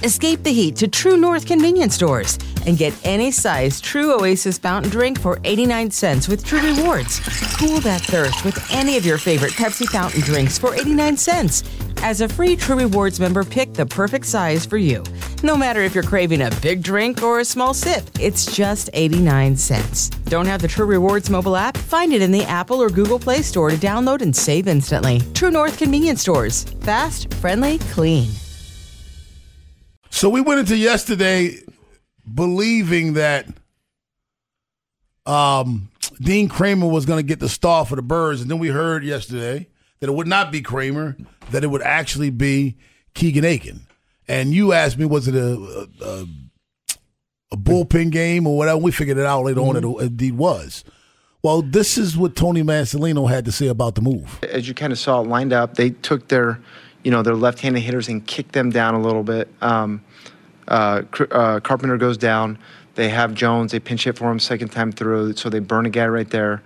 Escape the heat to True North convenience stores and get any size True Oasis fountain drink for 89 cents with True Rewards. Cool that thirst with any of your favorite Pepsi fountain drinks for 89 cents. As a free True Rewards member, pick the perfect size for you. No matter if you're craving a big drink or a small sip, it's just 89 cents. Don't have the True Rewards mobile app? Find it in the Apple or Google Play Store to download and save instantly. True North convenience stores. Fast, friendly, clean. So we went into yesterday believing that Dean Kramer was going to get the star for the Birds, and then we heard yesterday that it would not be Kramer, that it would actually be Keegan Aiken. And you asked me, was it a bullpen game or whatever? We figured it out later on that it indeed was. Well, this is what Tony Mansolino had to say about the move. As you kind of saw it lined up, they took their left-handed hitters and kicked them down a little bit. Carpenter goes down. They have Jones. They pinch hit for him second time through, so they burn a guy right there.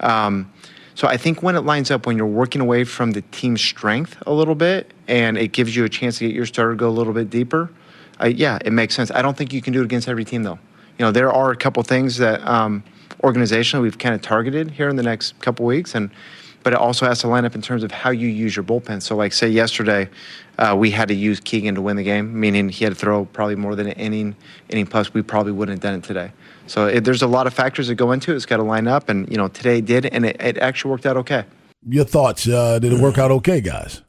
So I think when it lines up, when you're working away from the team's strength a little bit, and it gives you a chance to get your starter to go a little bit deeper, it makes sense. I don't think you can do it against every team, though. There are a couple things that organizationally we've kind of targeted here in the next couple weeks, but it also has to line up in terms of how you use your bullpen. So, like, say yesterday, we had to use Keegan to win the game, meaning he had to throw probably more than an inning plus. We probably wouldn't have done it today. So there's a lot of factors that go into it. It's got to line up, and today it did, and it actually worked out okay. Your thoughts? Did it work out okay, guys?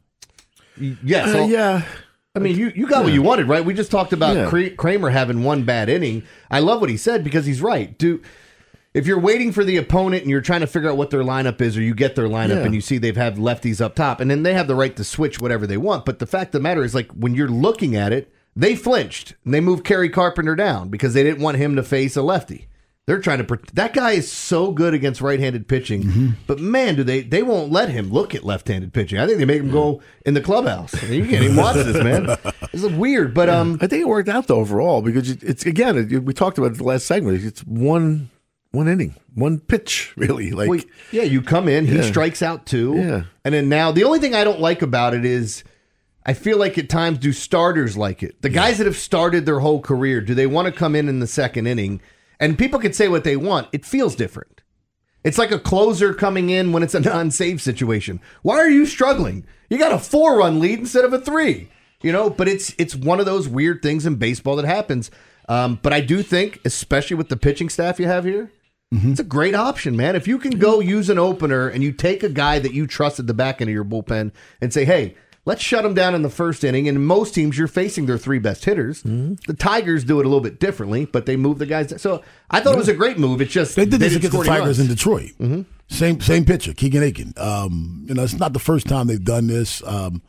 Yeah. Yeah. I mean, you got what you wanted, right? We just talked about Kramer having one bad inning. I love what he said because he's right. If you're waiting for the opponent and you're trying to figure out what their lineup is, or you get their lineup and you see they've had lefties up top, and then they have the right to switch whatever they want. But the fact of the matter is, like, when you're looking at it, they flinched and they moved Kerry Carpenter down because they didn't want him to face a lefty. They're trying to that guy is so good against right-handed pitching, but man, they won't let him look at left-handed pitching. I think they make him go in the clubhouse. I mean, you can't even watch this, man. It's weird, but I think it worked out though overall because it's again we talked about it the last segment. It's one inning, one pitch, really. You come in, he strikes out two, and then now the only thing I don't like about it is I feel like at times do starters like it? The guys that have started their whole career, do they want to come in the second inning? And people can say what they want. It feels different. It's like a closer coming in when it's a non-save situation. Why are you struggling? You got a 4-run lead instead of a 3. But it's one of those weird things in baseball that happens. But I do think, especially with the pitching staff you have here, it's a great option, man. If you can go use an opener and you take a guy that you trust at the back end of your bullpen and say, hey, let's shut him down in the first inning. And in most teams, you're facing their 3 best hitters. The Tigers do it a little bit differently, but they move the guys. So I thought it was a great move. It's just they did this against the Tigers in Detroit. Mm-hmm. Same pitcher, Keegan Aiken. It's not the first time they've done this.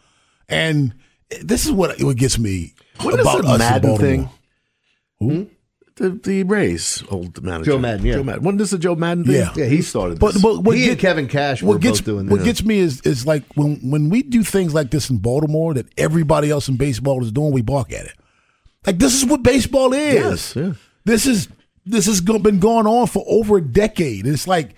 And this is what gets me about us Madden in Baltimore. thing? Who? The Rays old manager. Joe Madden, yeah. Joe Madden. Wasn't this a Joe Madden thing? Yeah. he started But this. what He and Kevin Cash were both doing this. What gets me is like when we do things like this in Baltimore that everybody else in baseball is doing, we balk at it. Like, this is what baseball is. Yes, yeah. This has been going on for over a decade. It's like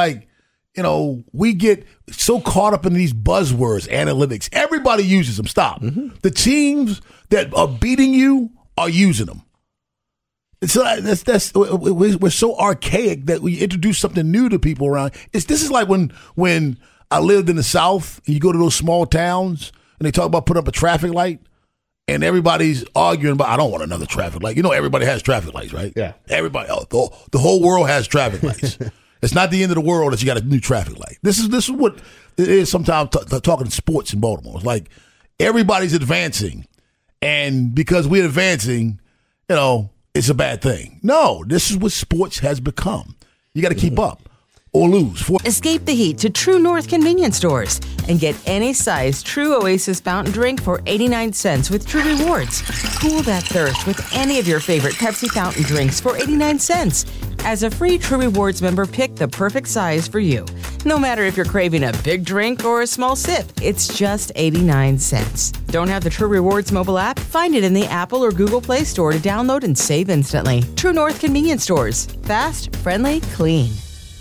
we get so caught up in these buzzwords, analytics. Everybody uses them. Stop. The teams that are beating you are using them. So we're so archaic that we introduce something new to people around. This is like when I lived in the South and you go to those small towns and they talk about putting up a traffic light and everybody's arguing about, I don't want another traffic light. Everybody has traffic lights, right? Yeah. Everybody, the whole world has traffic lights. It's not the end of the world that you got a new traffic light. This is what it is sometimes talking sports in Baltimore. It's like everybody's advancing, and because we're advancing, it's a bad thing. No, this is what sports has become. You got to keep up or lose. Escape the heat to True North convenience stores and get any size True Oasis fountain drink for 89 cents with True Rewards. Cool that thirst with any of your favorite Pepsi fountain drinks for 89 cents. As a free True Rewards member, pick the perfect size for you. No matter if you're craving a big drink or a small sip, it's just 89 cents. Don't have the True Rewards mobile app? Find it in the Apple or Google Play Store to download and save instantly. True North convenience stores. Fast, friendly, clean.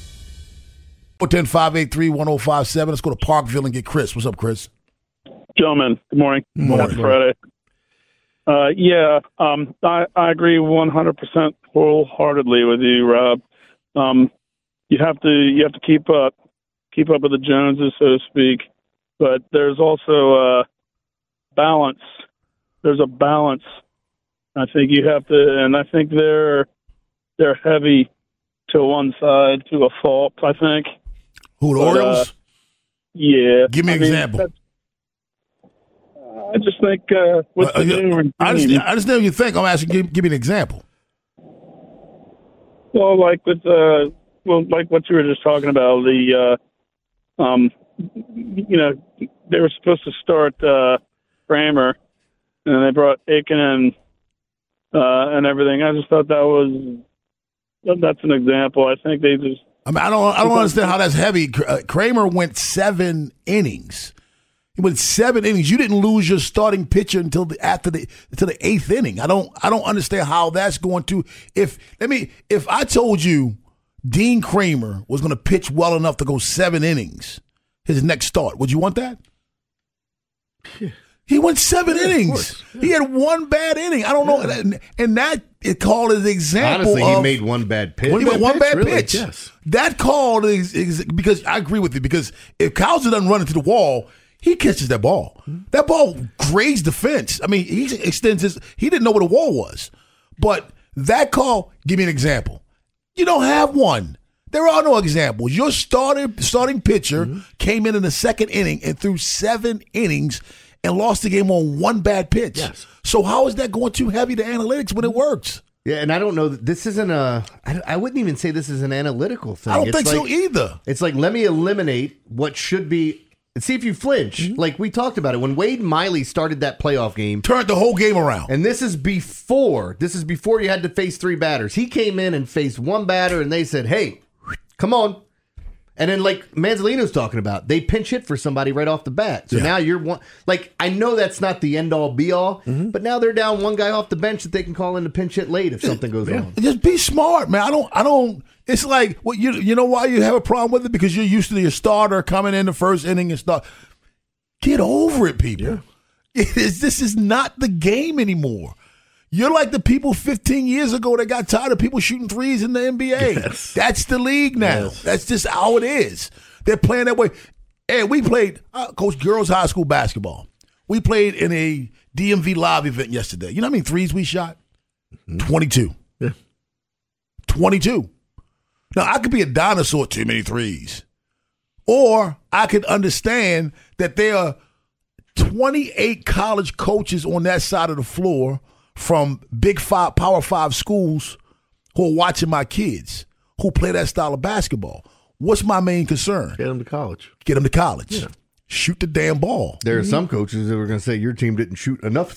410-583-1057. Let's go to Parkville and get Chris. What's up, Chris? Gentlemen, good morning. Morning. Friday. I agree 100% wholeheartedly with you, Rob. You have to keep up with the Joneses, so to speak. But there's also balance. There's a balance. I think you have to, and I think they're heavy to one side, to a fault, I think. Who, the Orioles? Yeah. Give me an example. I just think with the new regime, I understand what you think. I'm asking, give me an example. Well, like with like what you were just talking about, the they were supposed to start Kramer, and they brought Aiken in and everything. I just thought that's an example. I think they just. I mean, I don't understand how that's heavy. Kramer went 7 innings. He went 7 innings. You didn't lose your starting pitcher until the 8th inning. I don't understand how that's going to. If I told you Dean Kramer was going to pitch well enough to go 7 innings, his next start, would you want that? Yeah. He went 7 innings. Yeah. He had 1 bad inning. I don't know, and that it called as an example. Honestly, he made 1 bad pitch. He made one bad pitch. Yes. That called is because I agree with you. Because if Cowser doesn't run into the wall, he catches that ball. Mm-hmm. That ball grazed the fence. I mean, he extends his. He didn't know where the wall was, but that call. Give me an example. You don't have one. There are no examples. Your starting pitcher came in the 2nd inning and threw 7 innings and lost the game on 1 bad pitch. Yes. So how is that going too heavy to analytics when it works? Yeah, and I don't know. This isn't I wouldn't even say this is an analytical thing. I don't think so either. It's like, let me eliminate what should be and see if you flinch. Mm-hmm. Like we talked about it. When Wade Miley started that playoff game. Turned the whole game around. And this is before you had to face 3 batters. He came in and faced 1 batter, and they said, hey, come on. And then, like Manzolino's talking about, they pinch hit for somebody right off the bat. So now you're one. Like, I know that's not the end all be all, but now they're down 1 guy off the bench that they can call in to pinch hit late if something goes wrong. Just be smart, man. I don't. It's like, well, you know why you have a problem with it? Because you're used to your starter coming in the 1st inning and start. Get over it, people. Yeah. This is not the game anymore. You're like the people 15 years ago that got tired of people shooting threes in the NBA. Yes. That's the league now. Yes. That's just how it is. They're playing that way. And we played, Coach, girls high school basketball. We played in a DMV live event yesterday. You know how many threes we shot? 22. Yeah. 22. Now, I could be a dinosaur, too many threes. Or I could understand that there are 28 college coaches on that side of the floor from Big 5, Power 5 schools who are watching my kids who play that style of basketball. What's my main concern? Get them to college. Get them to college. Yeah. Shoot the damn ball. There are some coaches that were going to say your team didn't shoot enough.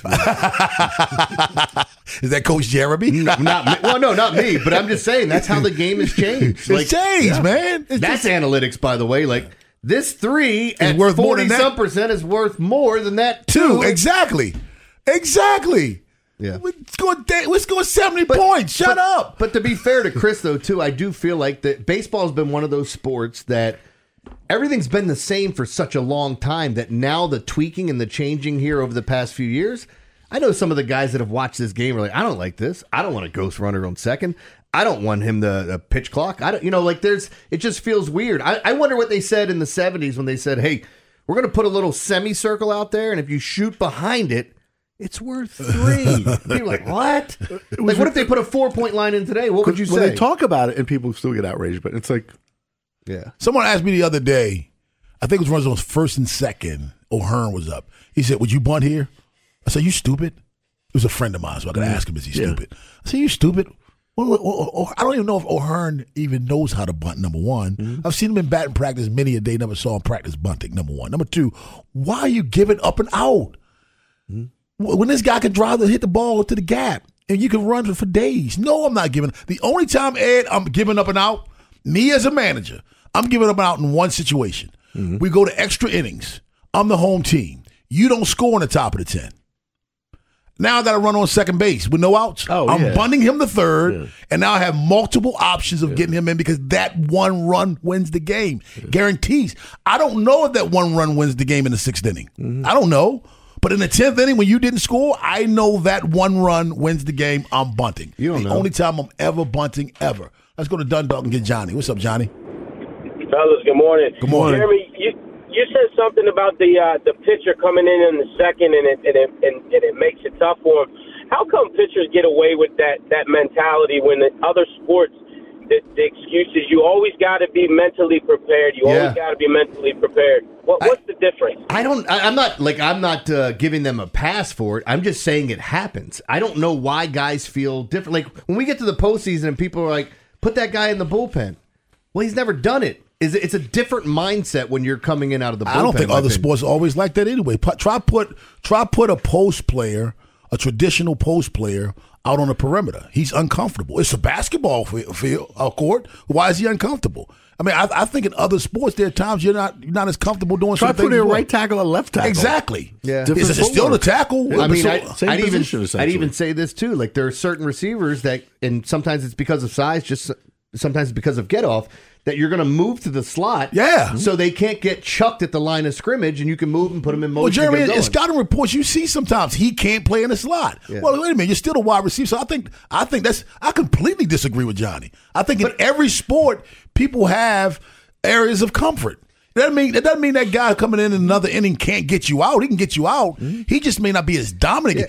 Is that Coach Jeremy? Not me. Well, no, not me. But I'm just saying that's how the game has changed. It's changed, man. That's analytics, by the way. Like this 3 at worth 40-some percent is worth more than that 2. Exactly. Yeah. We're scoring 70 points. Shut up. But to be fair to Chris, though, too, I do feel like that baseball has been one of those sports that everything's been the same for such a long time that now the tweaking and the changing here over the past few years, I know some of the guys that have watched this game are like, I don't like this. I don't want a ghost runner on second. I don't want him to pitch clock. It just feels weird. I wonder what they said in the 70s when they said, hey, we're going to put a little semicircle out there, and if you shoot behind it, it's worth 3. People are like, what? Like, what if they put a 4-point line in today? What would you say? Well, they talk about it and people still get outraged, but it's like, yeah. Someone asked me the other day, I think it was one of those 1st and 2nd, O'Hearn was up. He said, would you bunt here? I said, you stupid? It was a friend of mine, so I could ask him, is he stupid? I said, you stupid? Well, I don't even know if O'Hearn even knows how to bunt, number 1. I've seen him in batting practice many a day, never saw him practice bunting, number 1. Number 2, why are you giving up and out? When this guy could hit the ball to the gap and you can run for days. No, I'm not giving. The only time, Ed, I'm giving up and out, me as a manager, I'm giving up and out in one situation. We go to extra innings. I'm the home team. You don't score in the top of the 10. Now I got to run on second base with no outs. I'm bunting him the 3rd, and now I have multiple options of getting him in because that 1 run wins the game. Guarantees. I don't know if that 1 run wins the game in the 6th inning. I don't know. But in the 10th inning, when you didn't score, I know that one run wins the game. I'm bunting. You don't the know. only time I'm ever bunting ever. Let's go to Dundalk and get Johnny. What's up, Johnny? Fellas, good morning. Good morning. Jeremy, you said something about the pitcher coming in the second, and it makes it tough for him. How come pitchers get away with that mentality when the other sports, the excuse is you always got to be mentally prepared. You always got to be mentally prepared. What's the difference? I'm not giving them a pass for it. I'm just saying it happens. I don't know why guys feel different. Like when we get to the postseason and people are like, put that guy in the bullpen. Well, he's never done it. It's a different mindset when you're coming in out of the bullpen. I don't think other sports are always like that anyway. Try put a post player, a traditional post player, out on the perimeter. He's uncomfortable. It's a basketball field, court. Why is he uncomfortable? I mean, I think in other sports there are times you're not as comfortable doing Try something. putting a right tackle or left tackle. Exactly. Yeah. It's still the tackle. I mean, Same position, I'd essentially. even say this too. Like there are certain receivers that, and sometimes it's because of size, just sometimes it's because of get off, that you're going to move to the slot. Yeah. So they can't get chucked at the line of scrimmage, and you can move and put them in motion. Well, Jeremy, and get in going. scouting reports, you see sometimes he can't play in the slot. Yeah. Well, wait a minute, you're still a wide receiver. So I think I completely disagree with Johnny. I think in every sport, people have areas of comfort. It doesn't mean that guy coming in another inning can't get you out. He can get you out. Mm-hmm. He just may not be as dominant.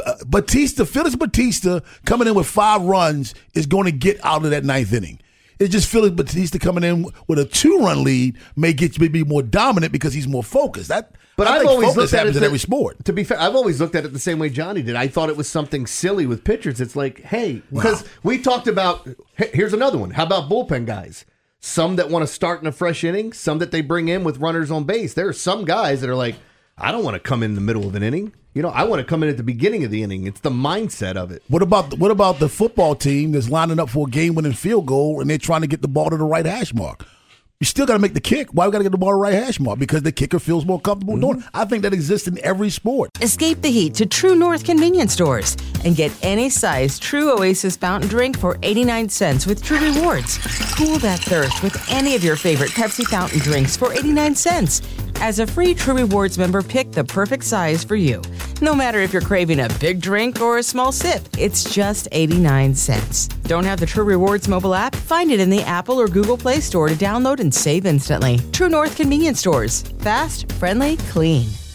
Yeah. Felix Batista coming in with 5 runs is going to get out of that 9th inning. It's just Felix Batista coming in with a 2-run lead may be more dominant because he's more focused. But I've always looked at it in every sport. To be fair, I've always looked at it the same way Johnny did. I thought it was something silly with pitchers. It's like, hey, because we talked about. Here's another one. How about bullpen guys? Some that want to start in a fresh inning, some that they bring in with runners on base. There are some guys that are like, I don't want to come in the middle of an inning. I want to come in at the beginning of the inning. It's the mindset of it. What about the football team that's lining up for a game-winning field goal and they're trying to get the ball to the right hash mark? You still got to make the kick. Why we got to get the ball to the right hash mark? Because the kicker feels more comfortable doing it. I think that exists in every sport. Escape the heat to True North convenience stores and get any size True Oasis fountain drink for 89 cents with True Rewards. Cool that thirst with any of your favorite Pepsi fountain drinks for 89 cents. As a free True Rewards member, pick the perfect size for you. No matter if you're craving a big drink or a small sip, it's just 89 cents. Don't have the True Rewards mobile app? Find it in the Apple or Google Play Store to download and save instantly. True North convenience stores. Fast, friendly, clean.